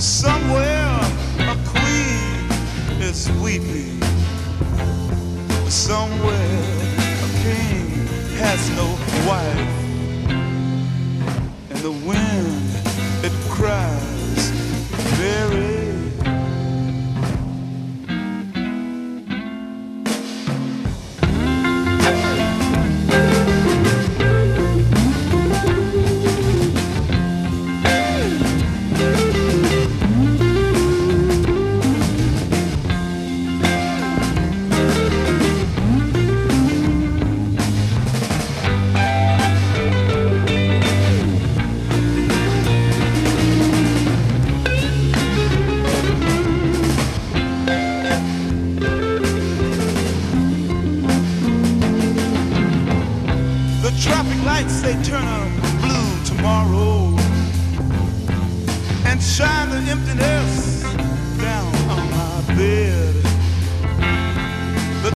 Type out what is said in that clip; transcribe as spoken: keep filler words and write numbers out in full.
Somewhere a queen is weeping. Somewhere a king has no wife. And the wind, it cries very. Traffic lights, they turn up blue tomorrow and shine the emptiness